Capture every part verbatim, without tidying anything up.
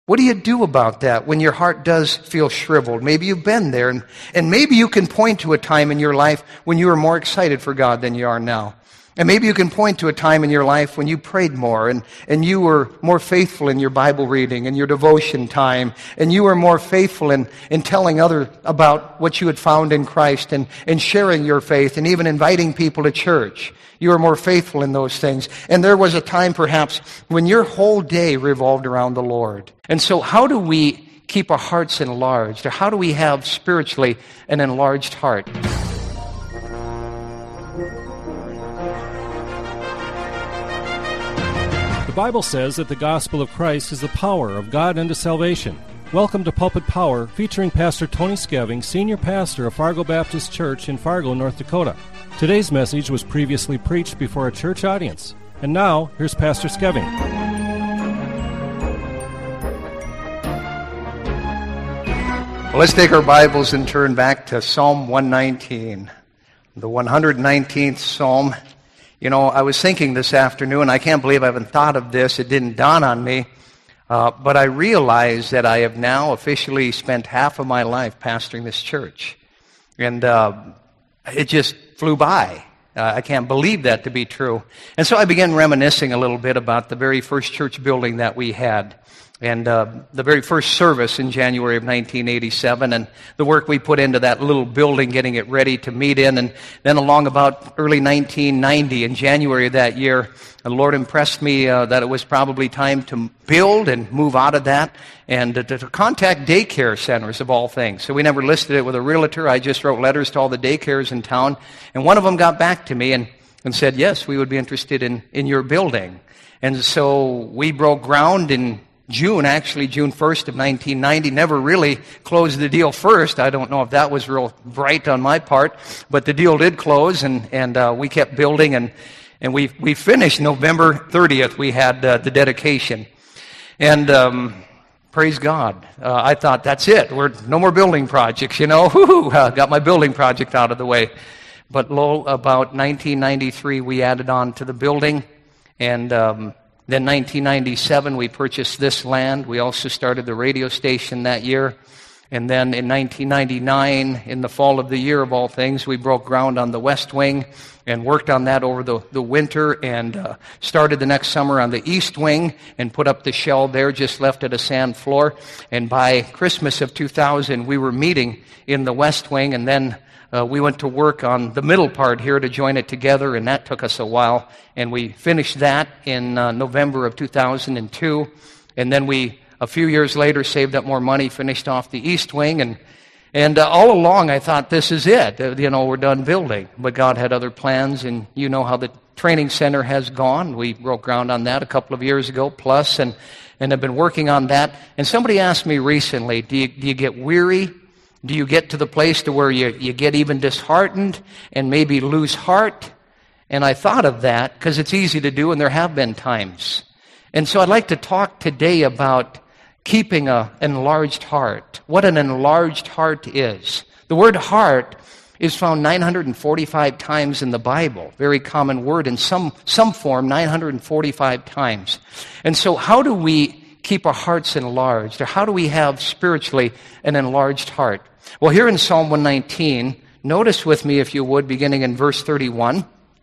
What do you do about that when your heart does feel shriveled? Maybe you've been there, and, and maybe you can point to a time in your life when you were more excited for God than you are now. And maybe you can point to a time in your life when you prayed more and, and you were more faithful in your Bible reading and your devotion time, and you were more faithful in, in telling others about what you had found in Christ and, and sharing your faith and even inviting people to church. You were more faithful in those things. And there was a time perhaps when your whole day revolved around the Lord. And so how do we keep our hearts enlarged? Or how do we have spiritually an enlarged heart? The Bible says that the gospel of Christ is the power of God unto salvation. Welcome to Pulpit Power, featuring Pastor Tony Skeving, Senior Pastor of Fargo Baptist Church in Fargo, North Dakota. Today's message was previously preached before a church audience. And now, here's Pastor Skeving. Well, let's take our Bibles and turn back to Psalm one nineteen, the one hundred nineteenth Psalm. You know, I was thinking this afternoon, I can't believe I haven't thought of this, it didn't dawn on me, uh, but I realized that I have now officially spent half of my life pastoring this church. And uh, it just flew by. Uh, I can't believe that to be true. And so I began reminiscing a little bit about the very first church building that we had. And uh, the very first service in January of nineteen eighty-seven, and the work we put into that little building, getting it ready to meet in. And then along about early nineteen ninety, in January of that year, the Lord impressed me uh, that it was probably time to build and move out of that and to, to contact daycare centers of all things. So we never listed it with a realtor. I just wrote letters to all the daycares in town. And one of them got back to me and, and said, yes, we would be interested in, in your building. And so we broke ground in June, actually June first of nineteen ninety, never really closed the deal first. I don't know if that was real bright on my part, but the deal did close, and, and uh, we kept building, and, and we we finished November thirtieth. We had uh, the dedication. And um, praise God. Uh, I thought, that's it. We're no more building projects, you know. Woo-hoo, uh, got my building project out of the way. But lo, about nineteen ninety-three, we added on to the building, and Um, Then nineteen ninety-seven, we purchased this land. We also started the radio station that year. And then in nineteen ninety-nine, in the fall of the year of all things, we broke ground on the West Wing and worked on that over the, the winter, and uh, started the next summer on the East Wing and put up the shell there, just left it a sand floor. And by Christmas of two thousand, we were meeting in the West Wing, and then Uh, we went to work on the middle part here to join it together, and that took us a while. And we finished that in uh, November of two thousand two. And then we, a few years later, saved up more money, finished off the East Wing. And and uh, all along I thought, this is it. Uh, you know, we're done building. But God had other plans, and you know how the training center has gone. We broke ground on that a couple of years ago plus, and, and have been working on that. And somebody asked me recently, do you, do you get weary? Do you get to the place to where you, you get even disheartened and maybe lose heart? And I thought of that because it's easy to do, and there have been times. And so I'd like to talk today about keeping an enlarged heart, what an enlarged heart is. The word heart is found nine hundred forty-five times in the Bible, very common word in some, some form, nine hundred forty-five times. And so how do we keep our hearts enlarged, or how do we have spiritually an enlarged heart? Well, here in Psalm one nineteen, notice with me, if you would, beginning in verse thirty-one.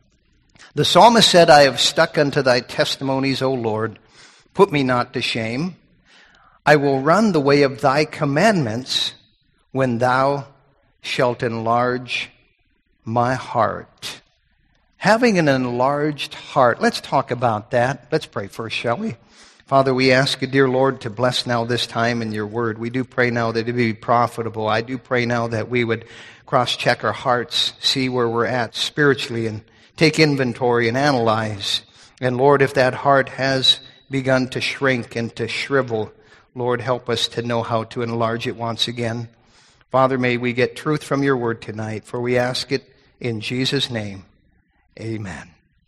The psalmist said, I have stuck unto thy testimonies, O Lord. Put me not to shame. I will run the way of thy commandments when thou shalt enlarge my heart. Having an enlarged heart. Let's talk about that. Let's pray first, shall we? Father, we ask you, dear Lord, to bless now this time in your word. We do pray now that it be profitable. I do pray now that we would cross-check our hearts, see where we're at spiritually, and take inventory and analyze. And Lord, if that heart has begun to shrink and to shrivel, Lord, help us to know how to enlarge it once again. Father, may we get truth from your word tonight, for we ask it in Jesus' name. Amen.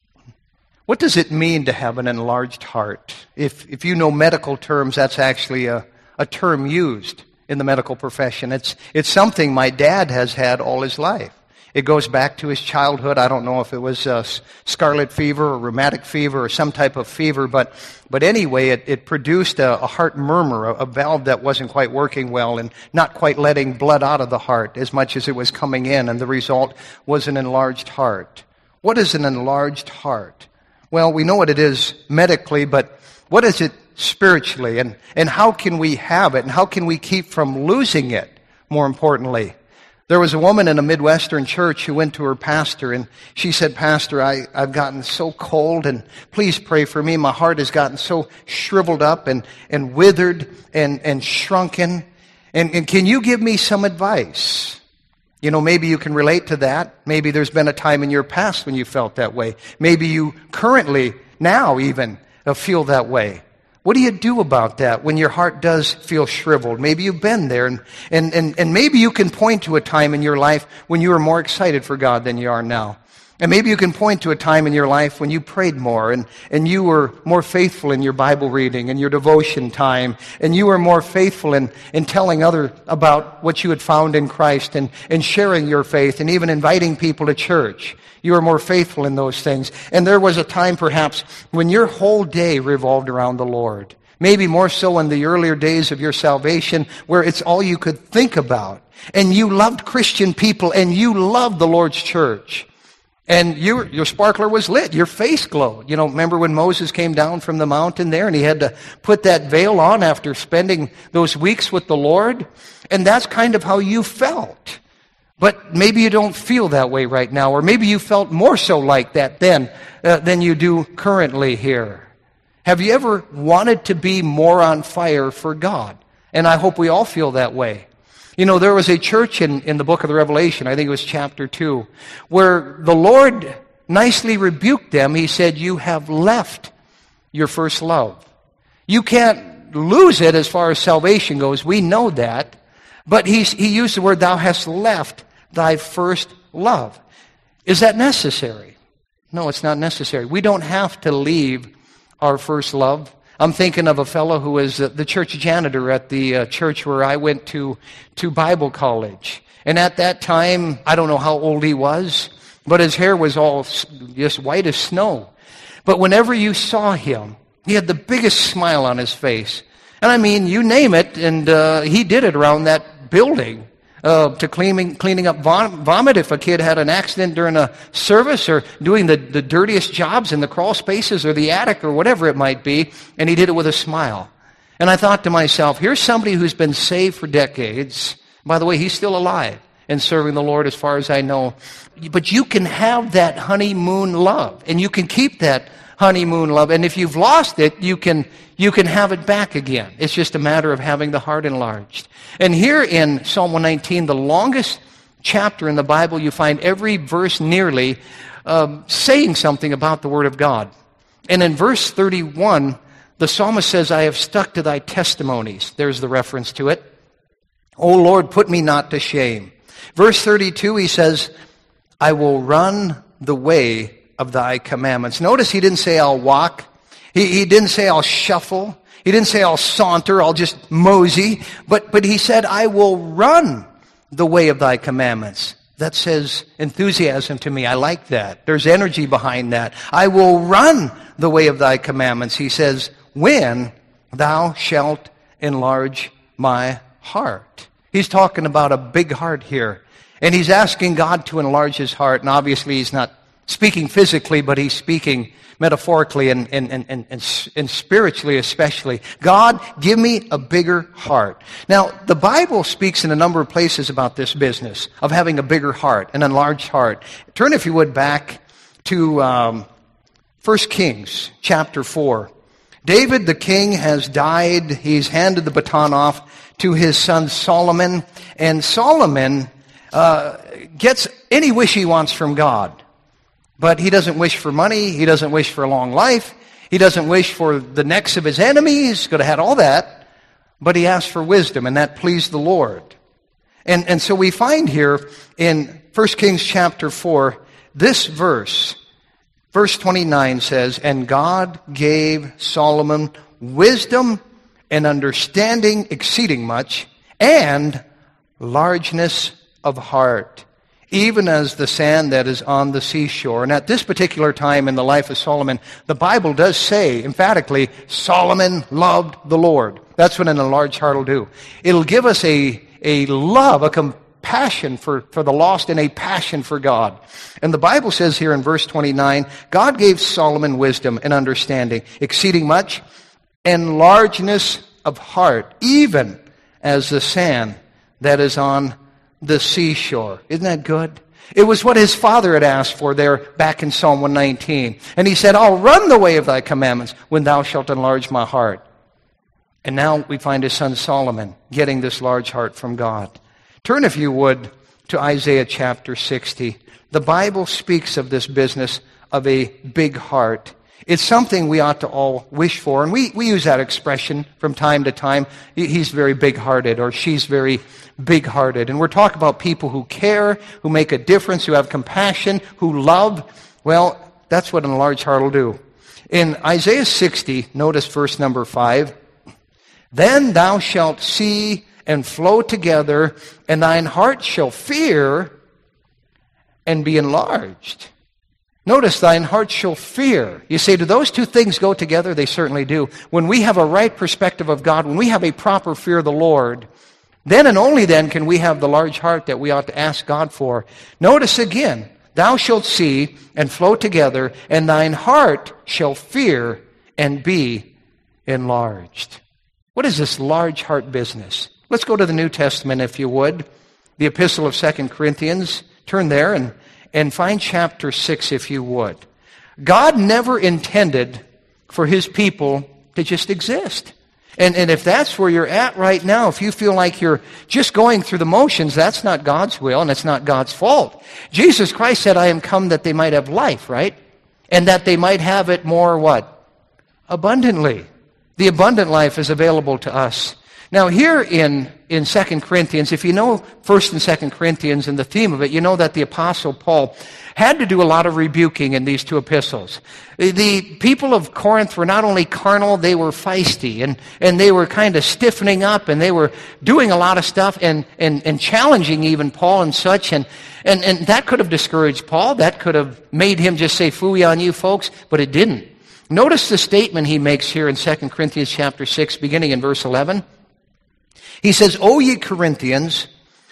What does it mean to have an enlarged heart? If if you know medical terms, that's actually a, a term used in the medical profession. It's it's something my dad has had all his life. It goes back to his childhood. I don't know if it was uh, scarlet fever or rheumatic fever or some type of fever, but but anyway, it, it produced a, a heart murmur, a, a valve that wasn't quite working well and not quite letting blood out of the heart as much as it was coming in, and the result was an enlarged heart. What is an enlarged heart? Well, we know what it is medically, but what is it spiritually? And, and how can we have it? And how can we keep from losing it, more importantly? There was a woman in a Midwestern church who went to her pastor, and she said, Pastor, I, I've gotten so cold, and please pray for me. My heart has gotten so shriveled up and, and withered and, and shrunken. And, and can you give me some advice? You know, maybe you can relate to that. Maybe there's been a time in your past when you felt that way. Maybe you currently, now even, feel that way. What do you do about that when your heart does feel shriveled? Maybe you've been there, and, and, and, and maybe you can point to a time in your life when you were more excited for God than you are now. And maybe you can point to a time in your life when you prayed more, and, and you were more faithful in your Bible reading and your devotion time, and you were more faithful in, in telling others about what you had found in Christ, and, and sharing your faith, and even inviting people to church. You were more faithful in those things. And there was a time, perhaps, when your whole day revolved around the Lord. Maybe more so in the earlier days of your salvation, where it's all you could think about. And you loved Christian people, and you loved the Lord's church. And your, your sparkler was lit. Your face glowed. You know, remember when Moses came down from the mountain there, and he had to put that veil on after spending those weeks with the Lord? And that's kind of how you felt. But maybe you don't feel that way right now, or maybe you felt more so like that then uh, than you do currently here. Have you ever wanted to be more on fire for God? And I hope we all feel that way. You know, there was a church in, in the book of the Revelation, I think it was chapter two, where the Lord nicely rebuked them. He said, you have left your first love. You can't lose it as far as salvation goes. We know that. But he, he used the word, thou hast left thy first love. Is that necessary? No, it's not necessary. We don't have to leave our first love. I'm thinking of a fellow who was the church janitor at the uh, church where I went to, to Bible college. And at that time, I don't know how old he was, but his hair was all just white as snow. But whenever you saw him, he had the biggest smile on his face. And I mean, you name it, and uh, he did it around that building. Uh, to cleaning, cleaning up vom- vomit if a kid had an accident during a service, or doing the, the dirtiest jobs in the crawl spaces or the attic or whatever it might be, and he did it with a smile. And I thought to myself, here's somebody who's been saved for decades. By the way, he's still alive and serving the Lord as far as I know. But you can have that honeymoon love, and you can keep that honeymoon love. And if you've lost it, you can you can have it back again. It's just a matter of having the heart enlarged. And here in Psalm one nineteen, the longest chapter in the Bible, you find every verse nearly um, saying something about the Word of God. And in verse thirty-one, the psalmist says, I have stuck to thy testimonies. There's the reference to it. O Lord, put me not to shame. Verse thirty-two, he says, I will run the way of thy commandments. Notice he didn't say I'll walk. He, he didn't say I'll shuffle. He didn't say I'll saunter, I'll just mosey. But, but he said, I will run the way of thy commandments. That says enthusiasm to me. I like that. There's energy behind that. I will run the way of thy commandments. He says, when thou shalt enlarge my heart. He's talking about a big heart here. And he's asking God to enlarge his heart. And obviously he's not speaking physically, but he's speaking metaphorically and, and, and, and, and spiritually especially. God, give me a bigger heart. Now, the Bible speaks in a number of places about this business of having a bigger heart, an enlarged heart. Turn, if you would, back to um, First Kings chapter four. David the king has died. He's handed the baton off to his son Solomon. And Solomon uh, gets any wish he wants from God. But he doesn't wish for money. He doesn't wish for a long life. He doesn't wish for the necks of his enemies. Could have had all that. But he asked for wisdom, and that pleased the Lord. And, and so we find here in First Kings chapter four, this verse, verse twenty-nine says, and God gave Solomon wisdom and understanding exceeding much, and largeness of heart. even as the sand that is on the seashore. And at this particular time in the life of Solomon, the Bible does say emphatically, Solomon loved the Lord. That's what an enlarged heart will do. It'll give us a, a love, a compassion for, for the lost, and a passion for God. And the Bible says here in verse twenty-nine, God gave Solomon wisdom and understanding, exceeding much, and largeness of heart, even as the sand that is on the seashore. Isn't that good? It was what his father had asked for there back in Psalm one nineteen. And he said, I'll run the way of thy commandments when thou shalt enlarge my heart. And now we find his son Solomon getting this large heart from God. Turn, if you would, to Isaiah chapter sixty. The Bible speaks of this business of a big heart. It's something we ought to all wish for. And we, we use that expression from time to time. He's very big-hearted, or she's very big-hearted. And we're talking about people who care, who make a difference, who have compassion, who love. Well, that's what an enlarged heart will do. In Isaiah sixty, notice verse number five, then thou shalt see and flow together, and thine heart shall fear and be enlarged. Notice, thine heart shall fear. You say, do those two things go together? They certainly do. When we have a right perspective of God, when we have a proper fear of the Lord, then and only then can we have the large heart that we ought to ask God for. Notice again, thou shalt see and flow together, and thine heart shall fear and be enlarged. What is this large heart business? Let's go to the New Testament, if you would. The epistle of Second Corinthians. Turn there and, and find chapter six, if you would. God never intended for his people to just exist. And, and if that's where you're at right now, if you feel like you're just going through the motions, that's not God's will, and it's not God's fault. Jesus Christ said, I am come that they might have life, right? And that they might have it more, what? Abundantly. The abundant life is available to us. Now here in, in Second Corinthians, if you know First and Second Corinthians and the theme of it, you know that the Apostle Paul had to do a lot of rebuking in these two epistles. The people of Corinth were not only carnal, they were feisty, and, and they were kind of stiffening up, and they were doing a lot of stuff and, and, and challenging even Paul and such, and, and, and that could have discouraged Paul. That could have made him just say, phooey on you folks, but it didn't. Notice the statement he makes here in Second Corinthians chapter six, beginning in verse eleven. He says, O ye Corinthians,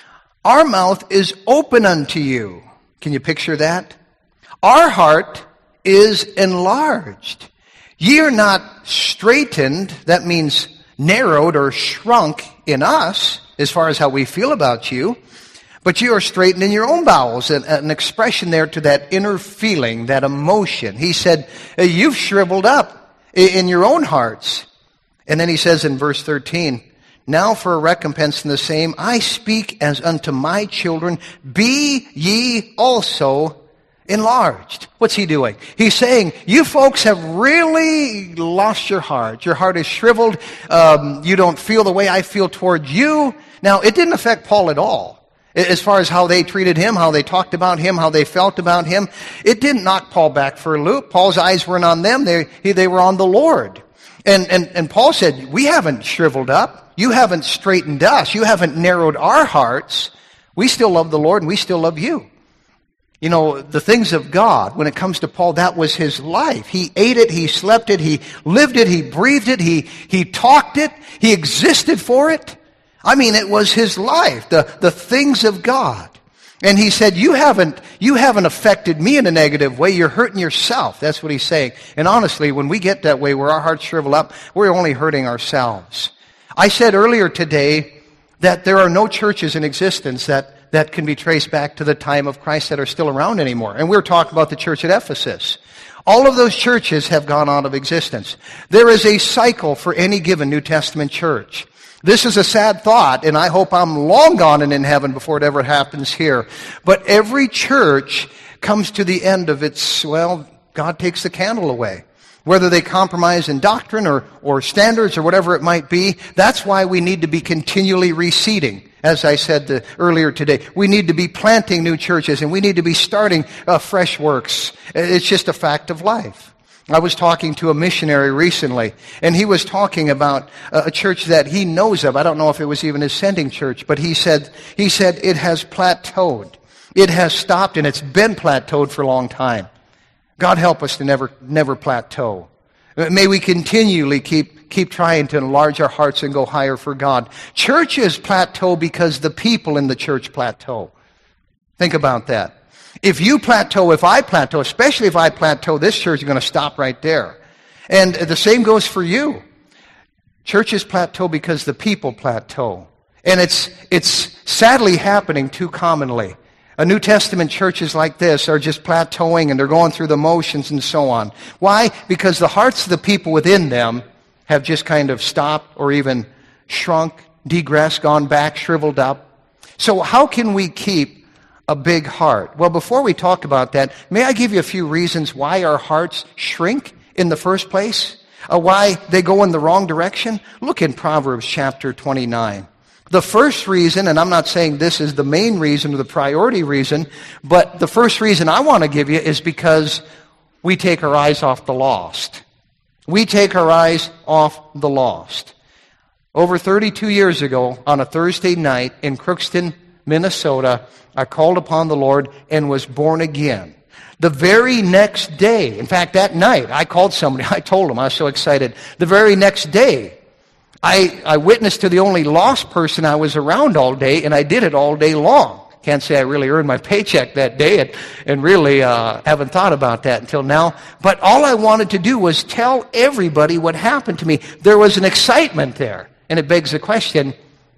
our mouth is open unto you. Can you picture that? Our heart is enlarged. Ye are not straitened, that means narrowed or shrunk in us, as far as how we feel about you, but you are straitened in your own bowels, an, an expression there to that inner feeling, that emotion. He said, you've shriveled up in your own hearts. And then he says in verse thirteen, now for a recompense in the same, I speak as unto my children, be ye also enlarged. What's he doing? He's saying, you folks have really lost your heart. Your heart is shriveled. Um, you don't feel the way I feel toward you. Now, it didn't affect Paul at all. As far as how they treated him, how they talked about him, how they felt about him, it didn't knock Paul back for a loop. Paul's eyes weren't on them. They, they were on the Lord. And, and, and Paul said, we haven't shriveled up. You haven't straightened us. You haven't narrowed our hearts. We still love the Lord, and we still love you. You know, the things of God, when it comes to Paul, that was his life. He ate it, he slept it, he lived it, he breathed it, he, he talked it, he existed for it. I mean, it was his life, the, the things of God. And he said, you haven't, you haven't affected me in a negative way. You're hurting yourself. That's what he's saying. And honestly, when we get that way, where our hearts shrivel up, we're only hurting ourselves. I said earlier today that there are no churches in existence that, that can be traced back to the time of Christ that are still around anymore. And we're talking about the church at Ephesus. All of those churches have gone out of existence. There is a cycle for any given New Testament church. This is a sad thought, and I hope I'm long gone and in heaven before it ever happens here. But every church comes to the end of its, well, God takes the candle away. Whether they compromise in doctrine or, or standards or whatever it might be, that's why we need to be continually reseeding. As I said the, earlier today, we need to be planting new churches, and we need to be starting uh, fresh works. It's just a fact of life. I was talking to a missionary recently, and he was talking about a church that he knows of. I don't know if it was even his sending church, but he said, he said it has plateaued. It has stopped, and it's been plateaued for a long time. God help us to never, never plateau. May we continually keep, keep trying to enlarge our hearts and go higher for God. Churches plateau because the people in the church plateau. Think about that. If you plateau, if I plateau, especially if I plateau, this church is going to stop right there. And the same goes for you. Churches plateau because the people plateau. And it's, it's sadly happening too commonly. A New Testament churches like this are just plateauing and they're going through the motions and so on. Why? Because the hearts of the people within them have just kind of stopped or even shrunk, degressed, gone back, shriveled up. So how can we keep a big heart? Well, before we talk about that, may I give you a few reasons why our hearts shrink in the first place? Uh, why they go in the wrong direction? Look in Proverbs chapter twenty-nine. The first reason, and I'm not saying this is the main reason or the priority reason, but the first reason I want to give you is because we take our eyes off the lost. We take our eyes off the lost. Over thirty-two years ago, on a Thursday night in Crookston, Minnesota, I called upon the Lord and was born again. The very next day, in fact, that night, I called somebody, I told them, I was so excited. The very next day, I, I witnessed to the only lost person I was around all day, and I did it all day long. Can't say I really earned my paycheck that day, and, and really uh, haven't thought about that until now. But all I wanted to do was tell everybody what happened to me. There was an excitement there, and it begs the question,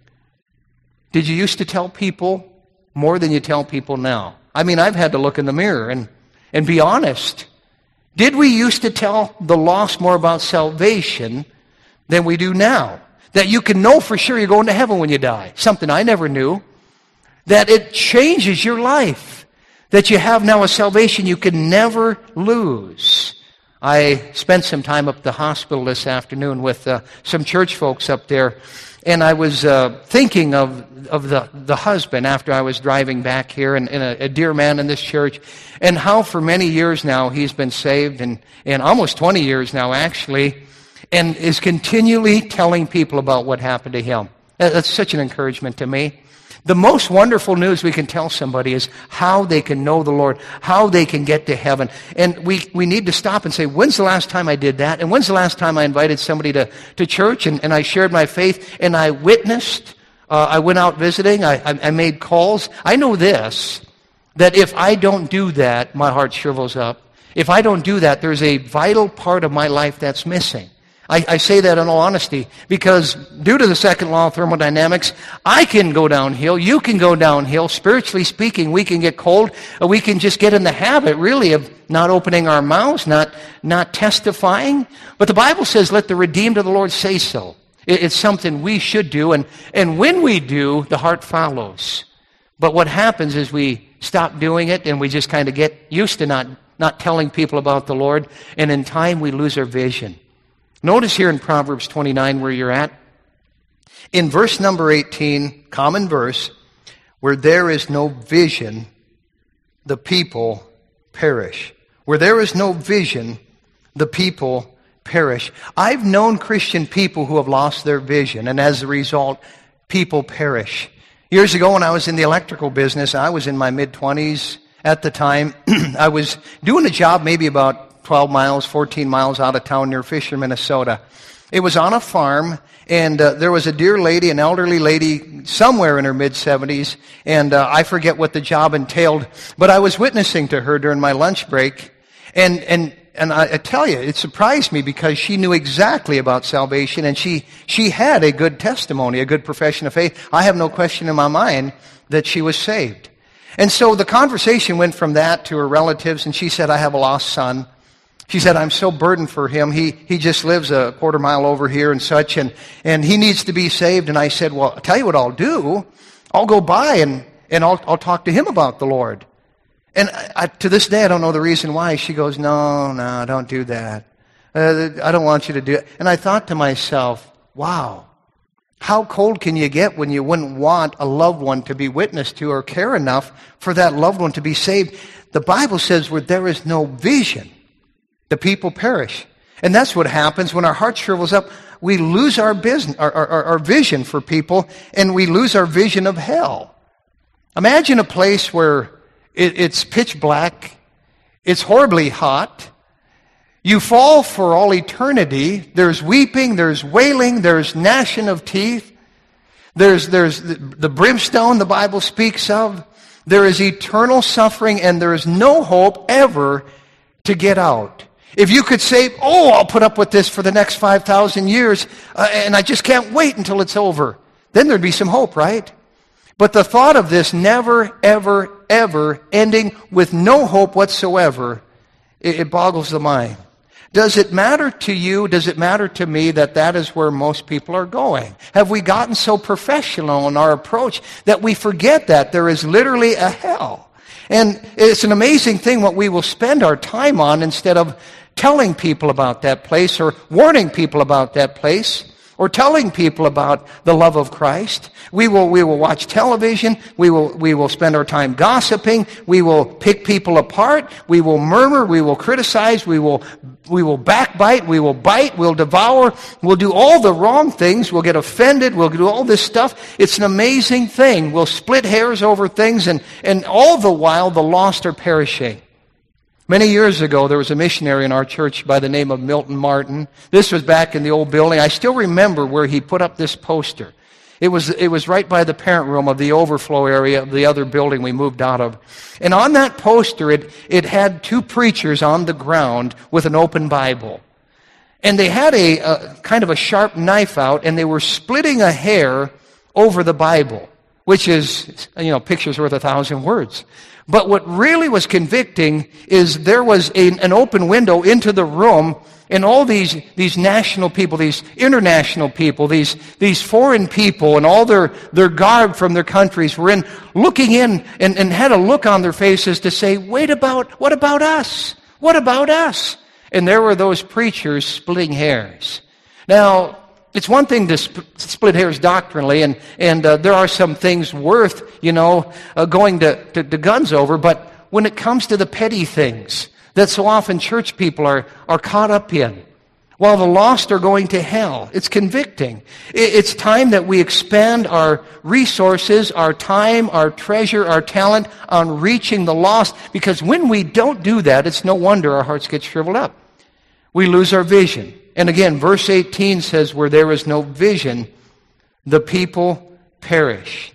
did you used to tell people more than you tell people now? I mean, I've had to look in the mirror and, and be honest. Did we used to tell the lost more about salvation than we do now? That you can know for sure you're going to heaven when you die. Something I never knew. That it changes your life. That you have now a salvation you can never lose. I spent some time up at the hospital this afternoon with uh, some church folks up there. And I was uh, thinking of, of the, the husband after I was driving back here, and, and a, a dear man in this church, and how for many years now he's been saved, and, and almost twenty years now actually, and is continually telling people about what happened to him. That's such an encouragement to me. The most wonderful news we can tell somebody is how they can know the Lord, how they can get to heaven. And we, we need to stop and say, when's the last time I did that? And when's the last time I invited somebody to, to church and, and I shared my faith and I witnessed, uh, I went out visiting, I, I, I made calls. I know this, that if I don't do that, my heart shrivels up. If I don't do that, there's a vital part of my life that's missing. I, I say that in all honesty because due to the second law of thermodynamics, I can go downhill, you can go downhill. Spiritually speaking, we can get cold. We can just get in the habit, really, of not opening our mouths, not, not testifying. But the Bible says, let the redeemed of the Lord say so. It, it's something we should do, and, and when we do, the heart follows. But what happens is we stop doing it, and we just kind of get used to not, not telling people about the Lord, and in time we lose our vision. Notice here in Proverbs twenty-nine where you're at. In verse number eighteen, common verse, where there is no vision, the people perish. Where there is no vision, the people perish. I've known Christian people who have lost their vision, and as a result, people perish. Years ago when I was in the electrical business, I was in my mid-twenties at the time. I was doing a job maybe about twelve miles, fourteen miles out of town near Fisher, Minnesota. It was on a farm, and uh, there was a dear lady, an elderly lady, somewhere in her mid-seventies, and uh, I forget what the job entailed, but I was witnessing to her during my lunch break, and and and I, I tell you, it surprised me because she knew exactly about salvation, and she she had a good testimony, a good profession of faith. I have no question in my mind that she was saved. And so the conversation went from that to her relatives, and she said, I have a lost son. She said, I'm so burdened for him. He he just lives a quarter mile over here and such, and, and he needs to be saved. And I said, well, I'll tell you what I'll do. I'll go by and, and I'll, I'll talk to him about the Lord. And I, I, to this day, I don't know the reason why. She goes, no, no, don't do that. Uh, I don't want you to do it. And I thought to myself, wow, how cold can you get when you wouldn't want a loved one to be witnessed to or care enough for that loved one to be saved? The Bible says where there is no vision, the people perish. And that's what happens when our heart shrivels up. We lose our business, our, our, our vision for people, and we lose our vision of hell. Imagine a place where It, it's pitch black. It's horribly hot. You fall for all eternity. There's weeping, there's wailing, there's gnashing of teeth. There's, there's the, the brimstone the Bible speaks of. There is eternal suffering, and there is no hope ever to get out. If you could say, oh, I'll put up with this for the next five thousand years, uh, and I just can't wait until it's over, then there'd be some hope, right? But the thought of this never, ever, ever ending with no hope whatsoever, it, it boggles the mind. Does it matter to you, does it matter to me that that is where most people are going? Have we gotten so professional in our approach that we forget that there is literally a hell? And it's an amazing thing what we will spend our time on instead of telling people about that place or warning people about that place or telling people about the love of Christ. We will, we will watch television. We will, we will spend our time gossiping. We will pick people apart. We will murmur. We will criticize. We will, we will backbite. We will bite. We'll devour. We'll do all the wrong things. We'll get offended. We'll do all this stuff. It's an amazing thing. We'll split hairs over things, and, and all the while the lost are perishing. Many years ago, there was a missionary in our church by the name of Milton Martin. This was back in the old building. I still remember where he put up this poster. It was, it was right by the parent room of the overflow area of the other building we moved out of. And on that poster, it, it had two preachers on the ground with an open Bible. And they had a, a kind of a sharp knife out, and they were splitting a hair over the Bible, which is, you know, picture's worth a thousand words. But what really was convicting is there was a, an open window into the room, and all these, these national people, these international people, these, these foreign people, and all their, their garb from their countries were in, looking in and, and had a look on their faces to say, wait about, what about us? What about us? And there were those preachers splitting hairs. Now, it's one thing to sp- split hairs doctrinally, and, and uh, there are some things worth, you know, uh, going to, to, to guns over, but when it comes to the petty things that so often church people are, are caught up in, while the lost are going to hell, it's convicting. It, it's time that we expand our resources, our time, our treasure, our talent on reaching the lost, because when we don't do that, it's no wonder our hearts get shriveled up. We lose our vision. And again, verse eighteen says, where there is no vision, the people perish.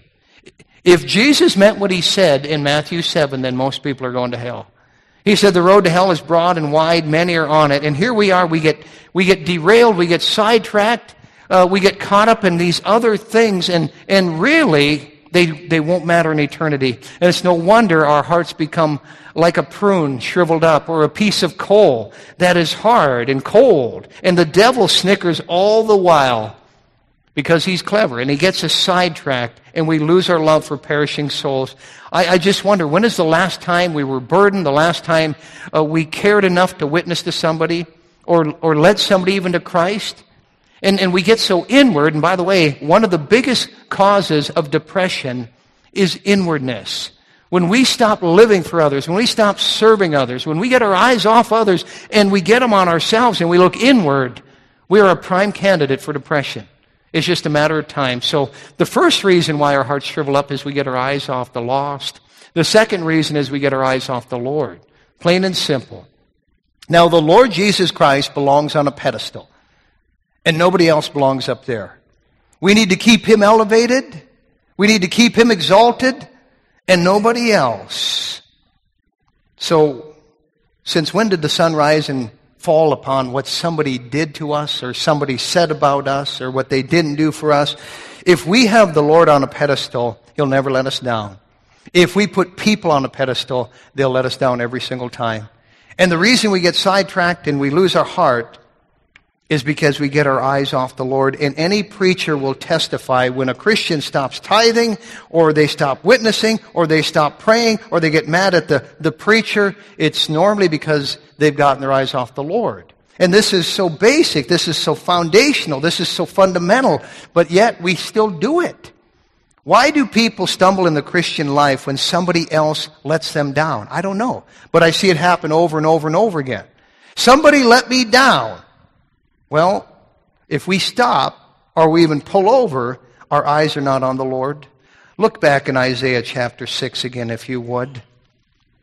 If Jesus meant what he said in Matthew seven, then most people are going to hell. He said the road to hell is broad and wide, many are on it. And here we are, we get we get derailed, we get sidetracked, uh, we get caught up in these other things, and, and really, they, they won't matter in eternity. And it's no wonder our hearts become like a prune shriveled up, or a piece of coal that is hard and cold. And the devil snickers all the while because he's clever, and he gets us sidetracked, and we lose our love for perishing souls. I, I just wonder, when is the last time we were burdened, the last time uh, we cared enough to witness to somebody, or, or led somebody even to Christ? And, and we get so inward, and by the way, one of the biggest causes of depression is inwardness. When we stop living for others, when we stop serving others, when we get our eyes off others and we get them on ourselves and we look inward, we are a prime candidate for depression. It's just a matter of time. So the first reason why our hearts shrivel up is we get our eyes off the lost. The second reason is we get our eyes off the Lord. Plain and simple. Now, the Lord Jesus Christ belongs on a pedestal, and nobody else belongs up there. We need to keep him elevated. We need to keep him exalted, and nobody else. So, since when did the sun rise and fall upon what somebody did to us, or somebody said about us, or what they didn't do for us? If we have the Lord on a pedestal, he'll never let us down. If we put people on a pedestal, they'll let us down every single time. And the reason we get sidetracked and we lose our heart is because we get our eyes off the Lord. And any preacher will testify when a Christian stops tithing, or they stop witnessing, or they stop praying, or they get mad at the, the preacher, it's normally because they've gotten their eyes off the Lord. And this is so basic, this is so foundational, this is so fundamental, but yet we still do it. Why do people stumble in the Christian life when somebody else lets them down? I don't know, but I see it happen over and over and over again. Somebody let me down. Well, if we stop, or we even pull over, our eyes are not on the Lord. Look back in Isaiah chapter six again, if you would.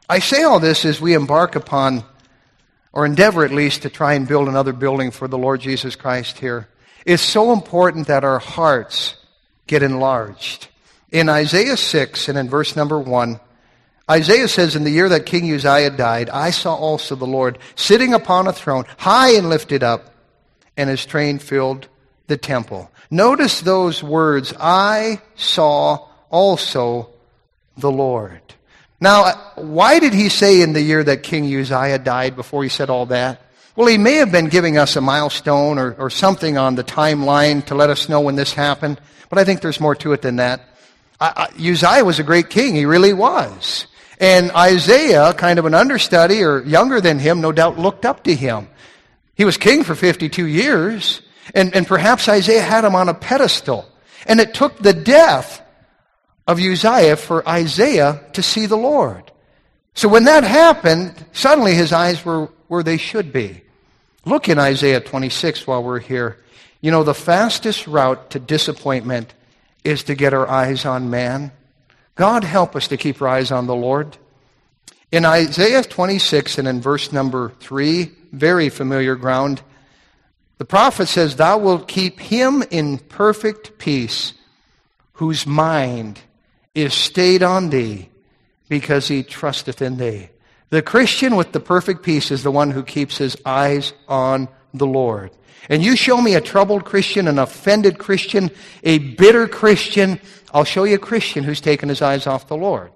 I say all this as we embark upon, or endeavor at least, to try and build another building for the Lord Jesus Christ here. It's so important that our hearts get enlarged. In Isaiah six and in verse number one, Isaiah says, in the year that King Uzziah died, I saw also the Lord sitting upon a throne, high and lifted up, and his train filled the temple. Notice those words, I saw also the Lord. Now, why did he say in the year that King Uzziah died before he said all that? Well, he may have been giving us a milestone or, or something on the timeline to let us know when this happened, but I think there's more to it than that. I, I, Uzziah was a great king. He really was. And Isaiah, kind of an understudy or younger than him, no doubt looked up to him. He was king for fifty-two years, and, and perhaps Isaiah had him on a pedestal. And it took the death of Uzziah for Isaiah to see the Lord. So when that happened, suddenly his eyes were where they should be. Look in Isaiah twenty-six while we're here. You know, the fastest route to disappointment is to get our eyes on man. God help us to keep our eyes on the Lord. In Isaiah twenty-six and in verse number three, very familiar ground, the prophet says, Thou wilt keep him in perfect peace, whose mind is stayed on thee, because he trusteth in thee. The Christian with the perfect peace is the one who keeps his eyes on the Lord. And you show me a troubled Christian, an offended Christian, a bitter Christian, I'll show you a Christian who's taken his eyes off the Lord.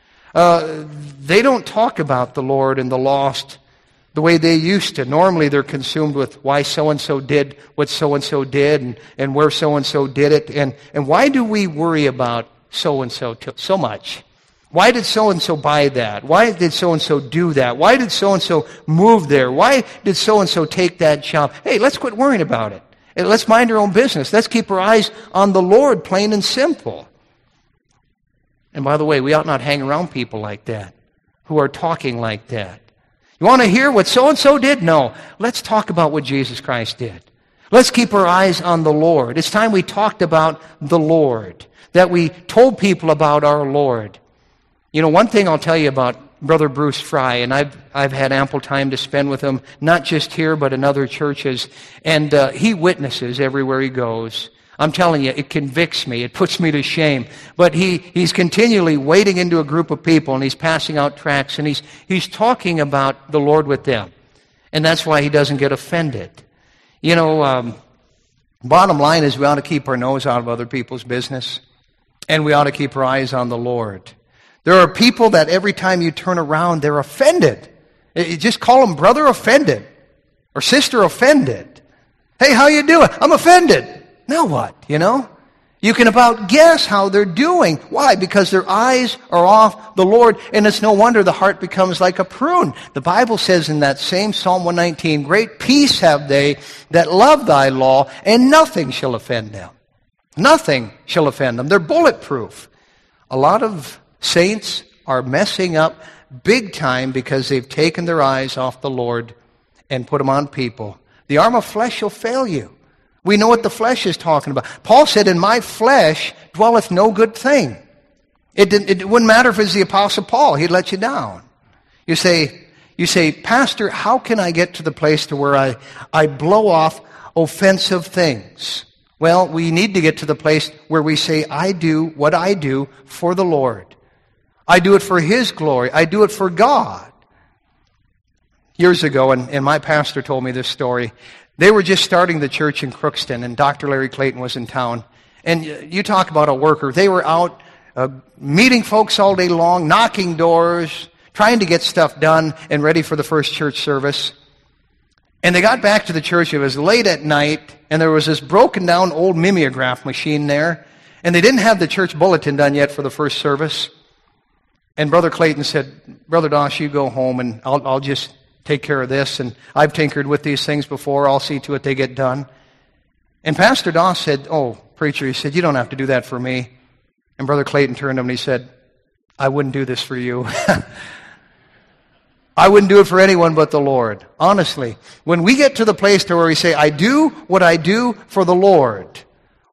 Uh, they don't talk about the Lord and the lost the way they used to. Normally they're consumed with why so-and-so did what so-and-so did and, and where so-and-so did it. And, and why do we worry about so-and-so t- so much? Why did so-and-so buy that? Why did so-and-so do that? Why did so-and-so move there? Why did so-and-so take that job? Hey, let's quit worrying about it. Let's mind our own business. Let's keep our eyes on the Lord, plain and simple. And by the way, we ought not hang around people like that, who are talking like that. You want to hear what so-and-so did? No. Let's talk about what Jesus Christ did. Let's keep our eyes on the Lord. It's time we talked about the Lord, that we told people about our Lord. You know, one thing I'll tell you about Brother Bruce Fry, and I've I've had ample time to spend with him, not just here, but in other churches, and uh, he witnesses everywhere he goes. I'm telling you, it convicts me. It puts me to shame. But he, he's continually wading into a group of people, and he's passing out tracts, and he's he's talking about the Lord with them. And that's why he doesn't get offended. You know, um, bottom line is we ought to keep our nose out of other people's business, and we ought to keep our eyes on the Lord. There are people that every time you turn around, they're offended. You just call them brother offended or sister offended. Hey, how you doing? I'm offended. Now what, you know? You can about guess how they're doing. Why? Because their eyes are off the Lord, and it's no wonder the heart becomes like a prune. The Bible says in that same Psalm one nineteen, Great peace have they that love thy law, and nothing shall offend them. Nothing shall offend them. They're bulletproof. A lot of saints are messing up big time because they've taken their eyes off the Lord and put them on people. The arm of flesh will fail you. We know what the flesh is talking about. Paul said, in my flesh dwelleth no good thing. It, didn't, it wouldn't matter if it was the Apostle Paul. He'd let you down. You say, you say, Pastor, how can I get to the place to where I, I blow off offensive things? Well, we need to get to the place where we say, I do what I do for the Lord. I do it for His glory. I do it for God. Years ago, and, and my pastor told me this story, they were just starting the church in Crookston, and Doctor Larry Clayton was in town. And you talk about a worker. They were out uh, meeting folks all day long, knocking doors, trying to get stuff done and ready for the first church service. And they got back to the church. It was late at night, and there was this broken down old mimeograph machine there, and they didn't have the church bulletin done yet for the first service. And Brother Clayton said, Brother Doss, you go home, and I'll, I'll just take care of this, and I've tinkered with these things before. I'll see to it they get done. And Pastor Doss said, oh, preacher, he said, you don't have to do that for me. And Brother Clayton turned to him and he said, I wouldn't do this for you. I wouldn't do it for anyone but the Lord. Honestly, when we get to the place to where we say, I do what I do for the Lord,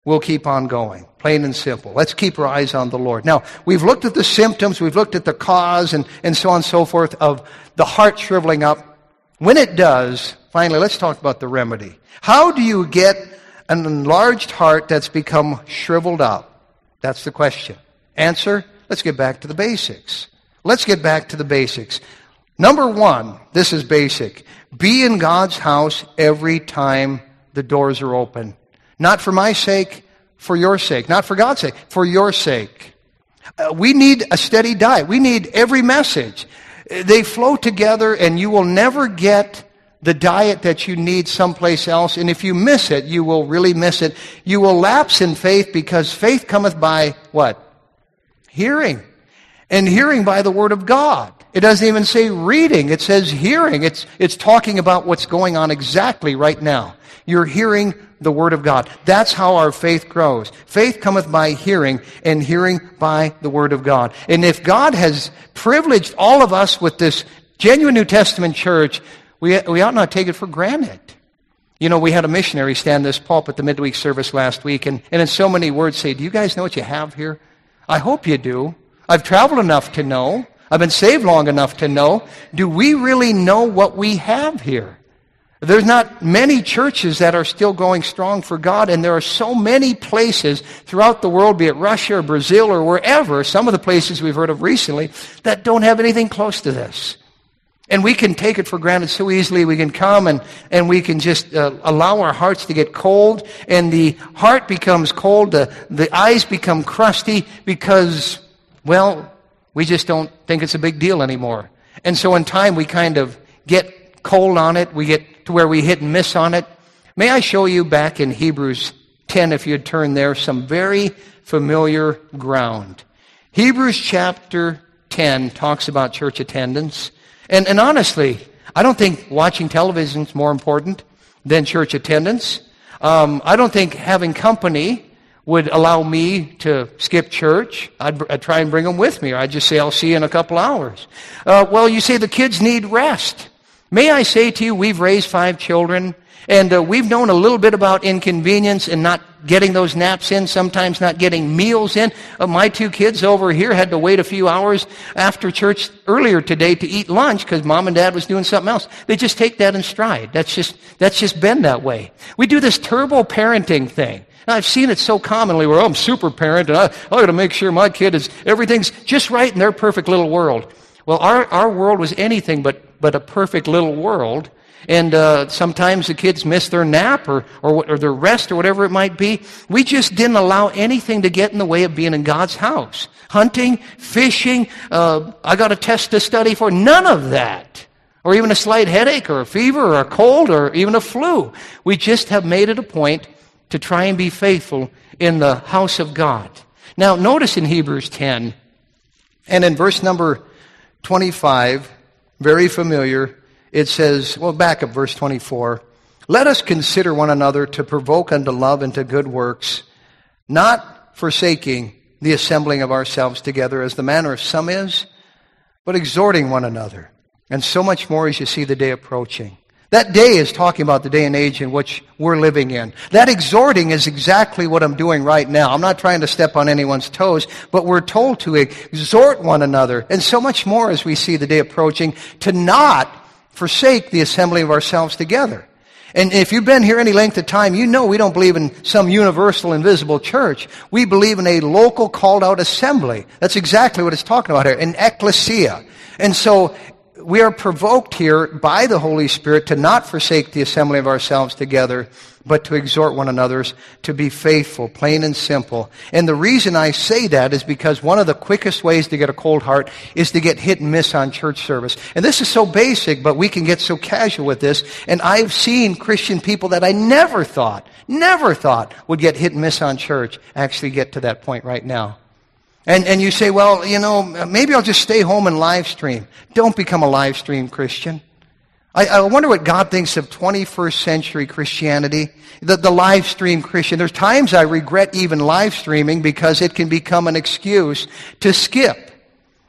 we'll keep on going. Plain and simple. Let's keep our eyes on the Lord. Now, we've looked at the symptoms, we've looked at the cause, and, and so on and so forth of the heart shriveling up. When it does, finally, let's talk about the remedy. How do you get an enlarged heart that's become shriveled up? That's the question. Answer, let's get back to the basics. Let's get back to the basics. Number one, this is basic. Be in God's house every time the doors are open. Not for my sake, for your sake. Not for God's sake, for your sake. Uh, we need a steady diet. We need every message. They flow together, and you will never get the diet that you need someplace else. And if you miss it, you will really miss it. You will lapse in faith, because faith cometh by what? Hearing. And hearing by the Word of God. It doesn't even say reading. It says hearing. It's, it's talking about what's going on exactly right now. You're hearing the Word of God. That's how our faith grows. Faith cometh by hearing, and hearing by the Word of God. And if God has privileged all of us with this genuine New Testament church, we, we ought not take it for granted. You know, we had a missionary stand this pulpit at the midweek service last week, and, and in so many words say, do you guys know what you have here? I hope you do. I've traveled enough to know. I've been saved long enough to know. Do we really know what we have here? There's not many churches that are still going strong for God, and there are so many places throughout the world, be it Russia or Brazil or wherever, some of the places we've heard of recently, that don't have anything close to this. And we can take it for granted so easily. We can come and, and we can just uh, allow our hearts to get cold, and the heart becomes cold, the, the eyes become crusty because, well, we just don't think it's a big deal anymore. And so in time we kind of get cold on it. We get to where we hit and miss on it. May I show you back in Hebrews ten, if you'd turn there, some very familiar ground. Hebrews chapter ten talks about church attendance. And, and honestly, I don't think watching television is more important than church attendance. Um, I don't think having company would allow me to skip church. I'd, I'd try and bring them with me, or I'd just say, I'll see you in a couple hours. Uh, well, you say the kids need rest. May I say to you, we've raised five children, and uh, we've known a little bit about inconvenience and not getting those naps in, sometimes not getting meals in. Uh, my two kids over here had to wait a few hours after church earlier today to eat lunch because mom and dad was doing something else. They just take that in stride. That's just, that's just been that way. We do this turbo parenting thing. Now, I've seen it so commonly where, oh, I'm super parent, and I, I got to make sure my kid is, everything's just right in their perfect little world. Well, our, our world was anything but, but a perfect little world. And uh, sometimes the kids miss their nap or, or, or their rest or whatever it might be. We just didn't allow anything to get in the way of being in God's house. Hunting, fishing, uh, I got a test to study for, none of that. Or even a slight headache or a fever or a cold or even a flu. We just have made it a point to try and be faithful in the house of God. Now, notice in Hebrews ten, and in verse number twenty-five, very familiar, it says, well, back up verse twenty-four, let us consider one another to provoke unto love and to good works, not forsaking the assembling of ourselves together as the manner of some is, but exhorting one another, and so much more as you see the day approaching. That day is talking about the day and age in which we're living in. That exhorting is exactly what I'm doing right now. I'm not trying to step on anyone's toes, but we're told to exhort one another, and so much more as we see the day approaching, to not forsake the assembling of ourselves together. And if you've been here any length of time, you know we don't believe in some universal invisible church. We believe in a local called out assembly. That's exactly what it's talking about here, an ecclesia. And so we are provoked here by the Holy Spirit to not forsake the assembly of ourselves together, but to exhort one another to be faithful, plain and simple. And the reason I say that is because one of the quickest ways to get a cold heart is to get hit and miss on church service. And this is so basic, but we can get so casual with this. And I've seen Christian people that I never thought, never thought would get hit and miss on church actually get to that point right now. And and you say, well, you know, maybe I'll just stay home and live stream. Don't become a live stream Christian. I, I wonder what God thinks of twenty-first century Christianity, the, the live stream Christian. There's times I regret even live streaming because it can become an excuse to skip.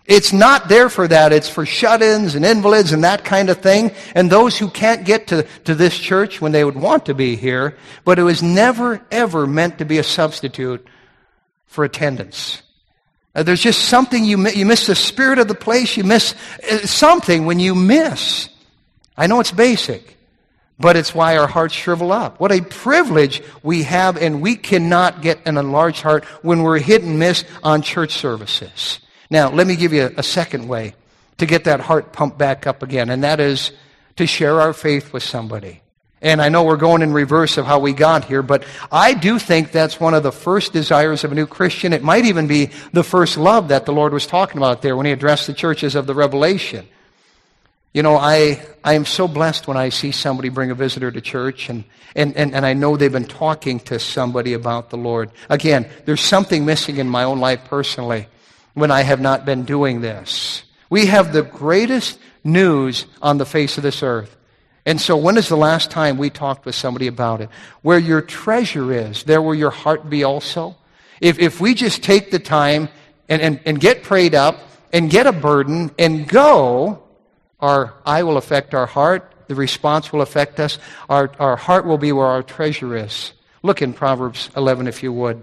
It's not there for that. It's for shut-ins and invalids and that kind of thing, and those who can't get to, to this church when they would want to be here, but it was never, ever meant to be a substitute for attendance. Uh, there's just something you miss. You miss the spirit of the place. You miss uh, something when you miss. I know it's basic, but it's why our hearts shrivel up. What a privilege we have, and we cannot get an enlarged heart when we're hit and miss on church services. Now, let me give you a, a second way to get that heart pumped back up again, and that is to share our faith with somebody. And I know we're going in reverse of how we got here, but I do think that's one of the first desires of a new Christian. It might even be the first love that the Lord was talking about there when He addressed the churches of the Revelation. You know, I I am so blessed when I see somebody bring a visitor to church, and, and, and, and I know they've been talking to somebody about the Lord. Again, there's something missing in my own life personally when I have not been doing this. We have the greatest news on the face of this earth. And so when is the last time we talked with somebody about it? Where your treasure is, there will your heart be also. If if we just take the time and, and, and get prayed up and get a burden and go, our eye will affect our heart, the response will affect us, our, our heart will be where our treasure is. Look in Proverbs eleven if you would.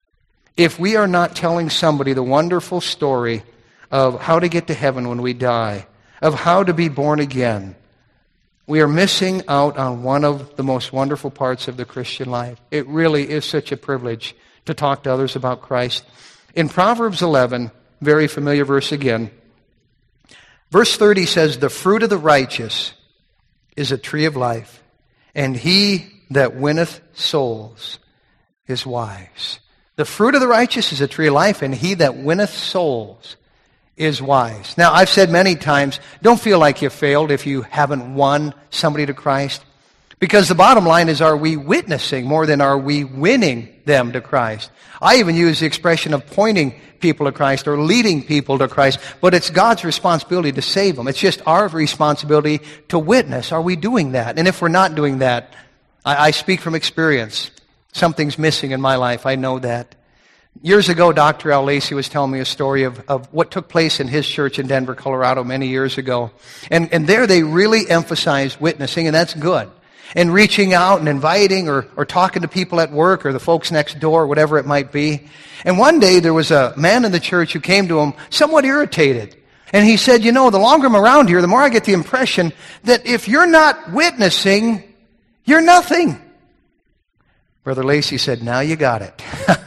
If we are not telling somebody the wonderful story of how to get to heaven when we die, of how to be born again, we are missing out on one of the most wonderful parts of the Christian life. It really is such a privilege to talk to others about Christ. In Proverbs eleven, very familiar verse again, verse thirty says, "The fruit of the righteous is a tree of life, and he that winneth souls is wise." The fruit of the righteous is a tree of life, and he that winneth souls is wise. Now, I've said many times, don't feel like you failed if you haven't won somebody to Christ. Because the bottom line is, are we witnessing more than are we winning them to Christ? I even use the expression of pointing people to Christ or leading people to Christ, but it's God's responsibility to save them. It's just our responsibility to witness. Are we doing that? And if we're not doing that, I, I speak from experience. Something's missing in my life. I know that. Years ago, Doctor Al Lacey was telling me a story of, of what took place in his church in Denver, Colorado many years ago. And, and there they really emphasized witnessing, and that's good. And reaching out and inviting or, or talking to people at work or the folks next door, whatever it might be. And one day there was a man in the church who came to him somewhat irritated. And he said, you know, the longer I'm around here, the more I get the impression that if you're not witnessing, you're nothing. Brother Lacey said, now you got it.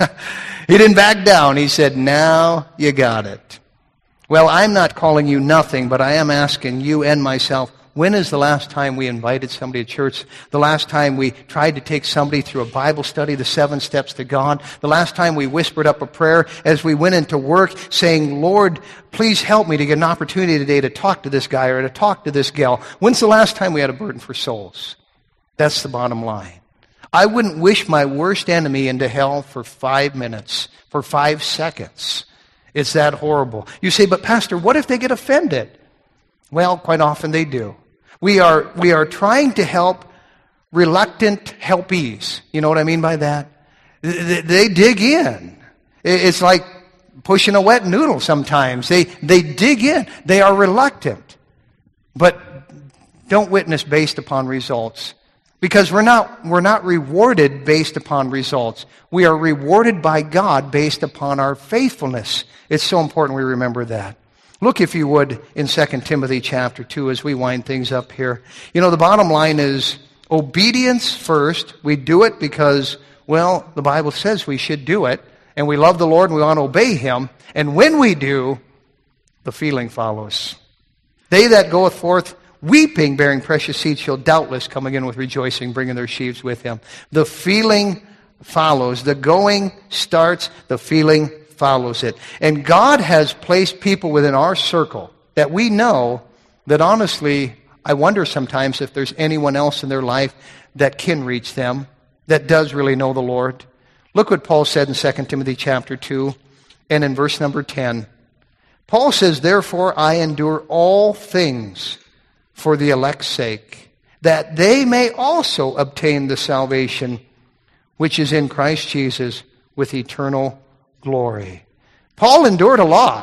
He didn't back down. He said, now you got it. Well, I'm not calling you nothing, but I am asking you and myself, when is the last time we invited somebody to church? The last time we tried to take somebody through a Bible study, the seven steps to God? The last time we whispered up a prayer as we went into work saying, Lord, please help me to get an opportunity today to talk to this guy or to talk to this gal? When's the last time we had a burden for souls? That's the bottom line. I wouldn't wish my worst enemy into hell for five minutes, for five seconds. It's that horrible. You say, but Pastor, what if they get offended? Well, quite often they do. We are we are trying to help reluctant helpees. You know what I mean by that? They, they dig in. It's like pushing a wet noodle sometimes. They they dig in. They are reluctant. But don't witness based upon results. Because we're not we're not rewarded based upon results. We are rewarded by God based upon our faithfulness. It's so important we remember that. Look, if you would, in Second Timothy chapter two as we wind things up here. You know, the bottom line is obedience first. We do it because, well, the Bible says we should do it. And we love the Lord and we want to obey Him. And when we do, the feeling follows. They that goeth forth weeping, bearing precious seed, shall doubtless come again with rejoicing, bringing their sheaves with him. The feeling follows. The going starts. The feeling follows it. And God has placed people within our circle that we know that honestly, I wonder sometimes if there's anyone else in their life that can reach them, that does really know the Lord. Look what Paul said in Second Timothy chapter two and in verse number ten. Paul says, therefore I endure all things for the elect's sake, that they may also obtain the salvation which is in Christ Jesus with eternal glory. Paul endured a lot.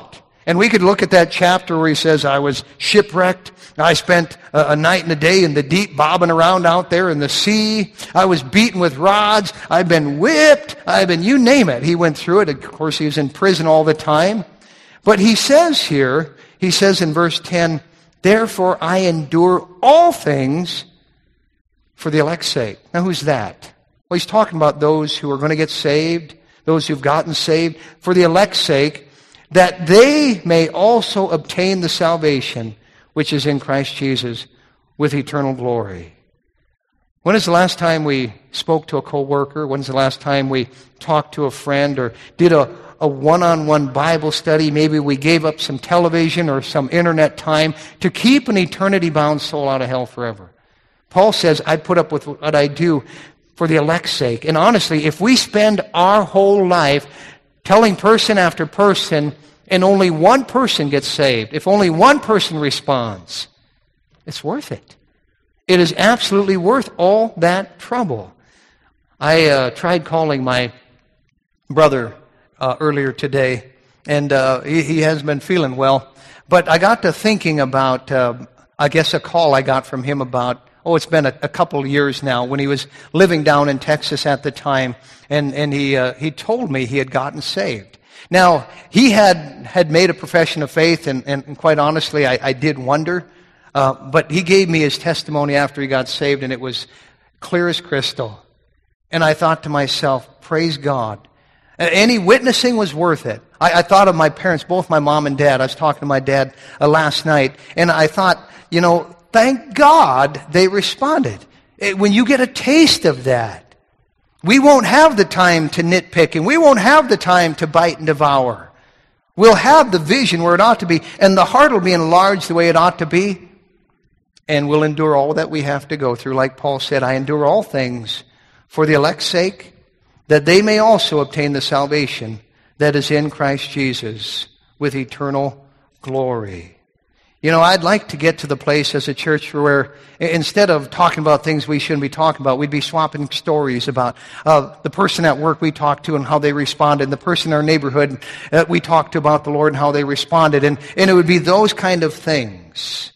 And we could look at that chapter where he says, I was shipwrecked. I spent a, a night and a day in the deep, bobbing around out there in the sea. I was beaten with rods. I've been whipped. I've been, you name it. He went through it. Of course, he was in prison all the time. But he says here, he says in verse ten, therefore I endure all things for the elect's sake. Now, who's that? Well, he's talking about those who are going to get saved, those who've gotten saved, for the elect's sake, that they may also obtain the salvation which is in Christ Jesus with eternal glory. When is the last time we spoke to a coworker? When's the last time we talked to a friend or did a, a one-on-one Bible study? Maybe we gave up some television or some internet time to keep an eternity-bound soul out of hell forever. Paul says, I put up with what I do for the elect's sake. And honestly, if we spend our whole life telling person after person, and only one person gets saved, if only one person responds, it's worth it. It is absolutely worth all that trouble. I uh, tried calling my brother uh, earlier today, and uh, he, he hasn't been feeling well. But I got to thinking about, uh, I guess, a call I got from him about, oh, it's been a, a couple of years now, when he was living down in Texas at the time, and, and he, uh, he told me he had gotten saved. Now, he had, had made a profession of faith, and, and, and quite honestly, I, I did wonder. Uh, but he gave me his testimony after he got saved, and it was clear as crystal. And I thought to myself, praise God. Any witnessing was worth it. I, I thought of my parents, both my mom and dad. I was talking to my dad uh, last night, and I thought, you know, thank God they responded. It, when you get a taste of that, we won't have the time to nitpick, and we won't have the time to bite and devour. We'll have the vision where it ought to be, and the heart will be enlarged the way it ought to be, and we'll endure all that we have to go through. Like Paul said, I endure all things for the elect's sake, that they may also obtain the salvation that is in Christ Jesus with eternal glory. You know, I'd like to get to the place as a church where instead of talking about things we shouldn't be talking about, we'd be swapping stories about uh, the person at work we talked to and how they responded, and the person in our neighborhood that we talked to about the Lord and how they responded. And, and it would be those kind of things.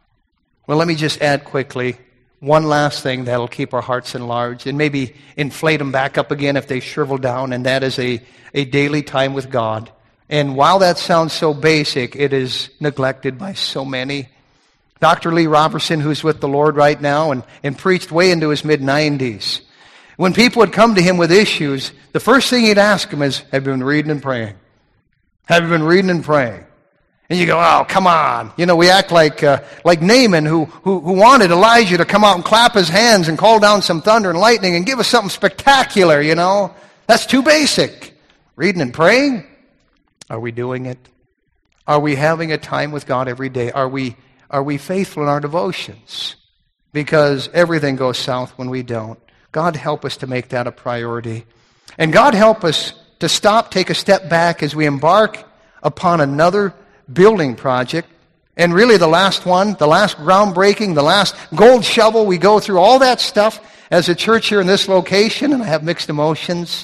Well, let me just add quickly one last thing that'll keep our hearts enlarged and maybe inflate them back up again if they shrivel down, and that is a, a daily time with God. And while that sounds so basic, it is neglected by so many. Doctor Lee Robertson, who's with the Lord right now and, and preached way into his mid nineties, when people would come to him with issues, the first thing he'd ask them is, have you been reading and praying? Have you been reading and praying? And you go, oh, come on. You know, we act like uh, like Naaman, who, who, who wanted Elijah to come out and clap his hands and call down some thunder and lightning and give us something spectacular, you know. That's too basic. Reading and praying? Are we doing it? Are we having a time with God every day? Are we are we faithful in our devotions? Because everything goes south when we don't. God help us to make that a priority. And God help us to stop, take a step back as we embark upon another building project. And really the last one, the last groundbreaking, the last gold shovel. We go through all that stuff as a church here in this location, and I have mixed emotions.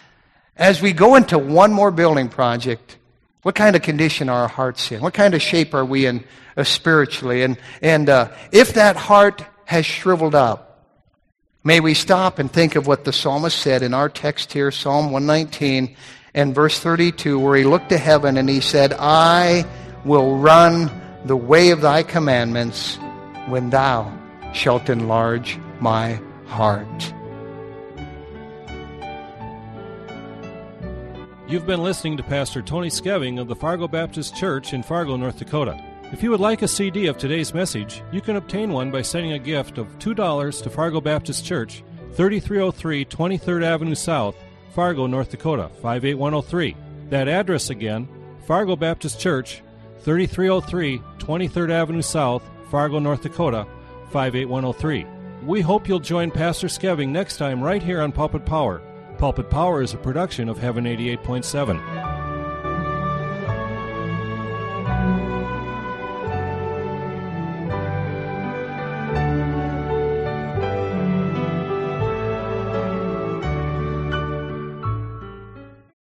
As we go into one more building project, what kind of condition are our hearts in? What kind of shape are we in uh, spiritually? And, and uh, if that heart has shriveled up, may we stop and think of what the psalmist said in our text here, Psalm one nineteen and verse thirty-two, where he looked to heaven and he said, I will run the way of thy commandments when thou shalt enlarge my heart. You've been listening to Pastor Tony Skeving of the Fargo Baptist Church in Fargo, North Dakota. If you would like a C D of today's message, you can obtain one by sending a gift of two dollars to Fargo Baptist Church, thirty-three oh three twenty-third Avenue South, Fargo, North Dakota, five eight one oh three. That address again, Fargo Baptist Church, thirty-three oh three twenty-third Avenue South, Fargo, North Dakota, five eight one oh three. We hope you'll join Pastor Skeving next time right here on Pulpit Power. Pulpit Power is a production of Heaven eighty-eight point seven.